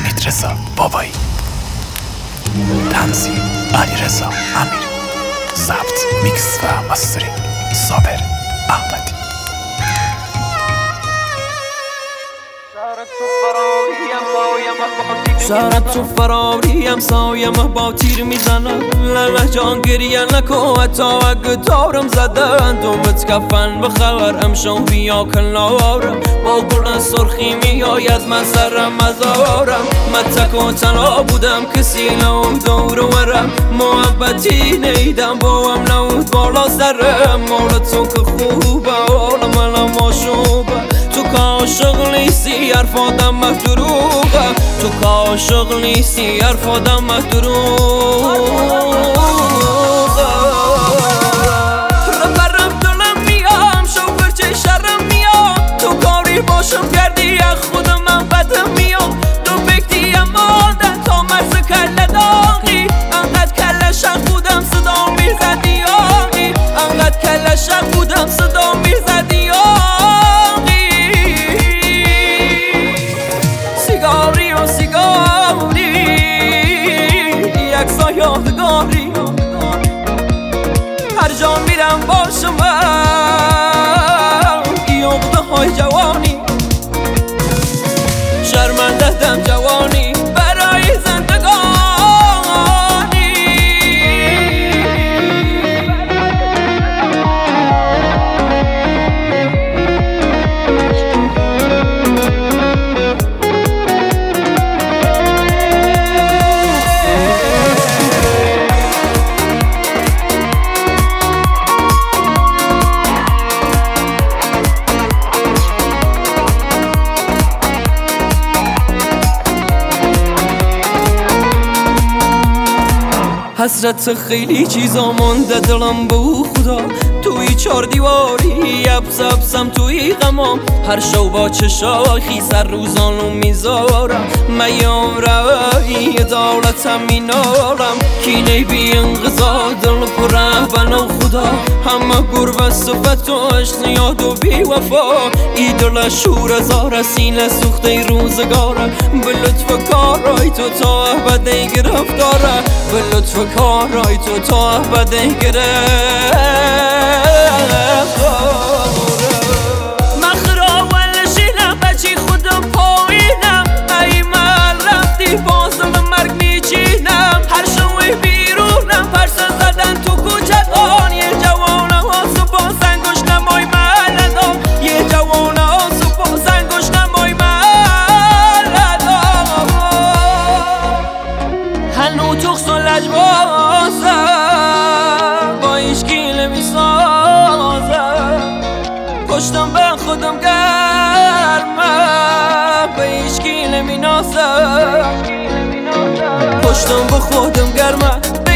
حمیدرضا بابایی، تنظیم علیرضا امیری، ضبط میکس و ماسترینگ صابر احمدی. شهرت تو فراریم سایم با تیر میزنم لله جان گریه نکن حتی اگه دارم زدن دومت کفن بخبر امشو بیا کنارم با گل سرخی میاید من سرم ازارم من تک و تنها بودم کسی نبود دور و برم محبتی نیدم با هم نبود بالا سرم مال تو که خوبه حال منم آشوبه تو که عاشق نیستی حرفادم مهدروغه تو که عاشق نیستی حرفادم مهدروغه رفرم دلم میام شوفر چه شرم میام تو کاری باشم کردی از خودم من بدم میام دو فکتی ماندن تا مرز کله داغی انقدر کله شق بودم صدا میزدی آقی انقدر کله شق بودم صدا میزدی آقی سیگاری و سیگاری یکسا یادگاری هر جا میرم باشم این عقده های جوانی شرمنده دم جوانی برای زندگانی حسرت خیلی چیزا مونده دلم بو خدا توی چار دیواری ابسم توی غمام هر شو با چشاخی سر روزانو میذارم میام روی دولتم مینارم کینه بی انقضا دل پره بنا خدا همه گربه صفت و عشق یاد و بی وفا ای دل شور زار سینه سوخته روزگاره به لطف کارای تو تا ابده گرفتاره به لطف کارای تو تا ابده گرفتاره من خراول شیرم بچی خودم پایینم ای من رفتی بازم مرگ میچینم هر شوی بیرونم پرس زدن تو کوچکان یه جوانه ها صبح زنگوش نمای ملدان یه جوانه ها صبح زنگوش نمای ملدان هنو تخص و لجبازم با ایشکی نمیسازم پشتم به خودم گرمم به ایشکی نمینازم پشتم به خودم گرمم